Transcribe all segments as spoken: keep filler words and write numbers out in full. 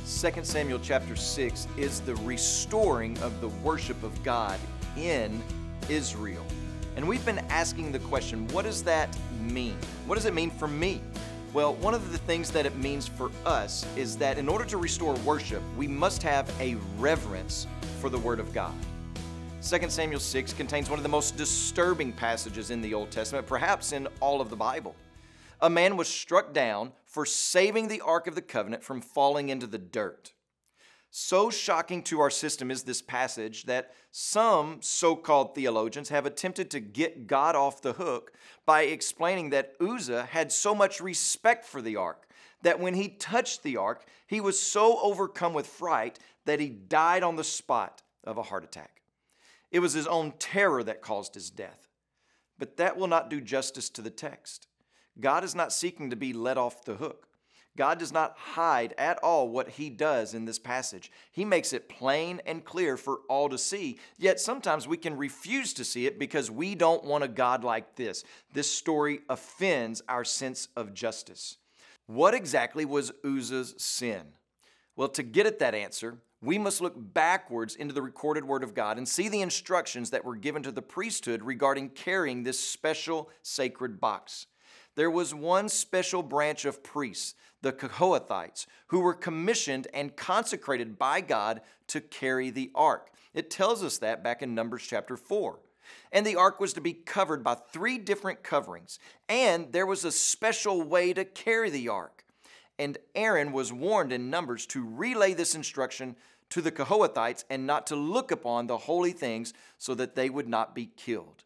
Second Samuel chapter six is the restoring of the worship of God in Israel. And we've been asking the question, what does that mean? What does it mean for me? Well, one of the things that it means for us is that in order to restore worship, we must have a reverence for the Word of God. Second Samuel six contains one of the most disturbing passages in the Old Testament, perhaps in all of the Bible. A man was struck down for saving the Ark of the Covenant from falling into the dirt. So shocking to our system is this passage that some so-called theologians have attempted to get God off the hook by explaining that Uzzah had so much respect for the Ark that when he touched the Ark, he was so overcome with fright that he died on the spot of a heart attack. It was his own terror that caused his death. But that will not do justice to the text. God is not seeking to be let off the hook. God does not hide at all what he does in this passage. He makes it plain and clear for all to see, yet sometimes we can refuse to see it because we don't want a God like this. This story offends our sense of justice. What exactly was Uzzah's sin? Well, to get at that answer, we must look backwards into the recorded Word of God and see the instructions that were given to the priesthood regarding carrying this special sacred box. There was one special branch of priests, the Kohathites, who were commissioned and consecrated by God to carry the ark. It tells us that back in Numbers chapter four. And the ark was to be covered by three different coverings, and there was a special way to carry the ark. And Aaron was warned in Numbers to relay this instruction to the Kohathites and not to look upon the holy things so that they would not be killed.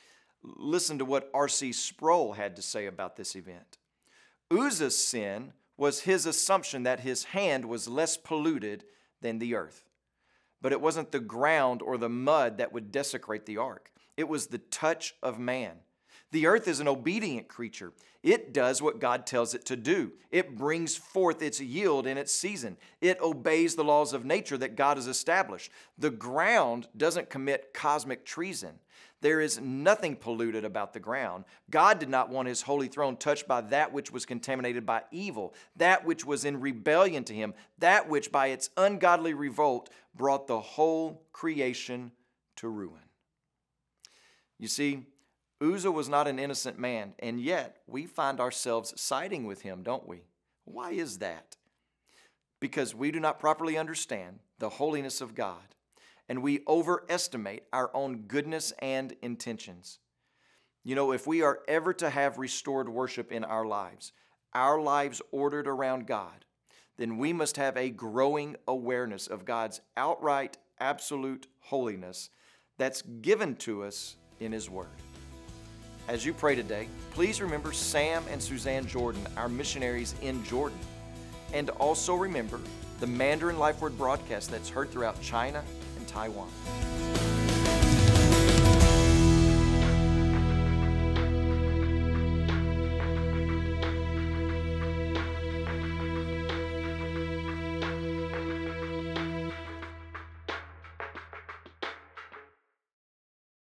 Listen to what R C Sproul had to say about this event. Uzzah's sin was his assumption that his hand was less polluted than the earth. But it wasn't the ground or the mud that would desecrate the ark. It was the touch of man. The earth is an obedient creature. It does what God tells it to do. It brings forth its yield in its season. It obeys the laws of nature that God has established. The ground doesn't commit cosmic treason. There is nothing polluted about the ground. God did not want his holy throne touched by that which was contaminated by evil, that which was in rebellion to him, that which by its ungodly revolt brought the whole creation to ruin. You see, Uzzah was not an innocent man, and yet we find ourselves siding with him, don't we? Why is that? Because we do not properly understand the holiness of God, and we overestimate our own goodness and intentions. You know, if we are ever to have restored worship in our lives, our lives ordered around God, then we must have a growing awareness of God's outright, absolute holiness that's given to us in His Word. As you pray today, please remember Sam and Suzanne Jordan, our missionaries in Jordan. And also remember the Mandarin Life Word broadcast that's heard throughout China and Taiwan.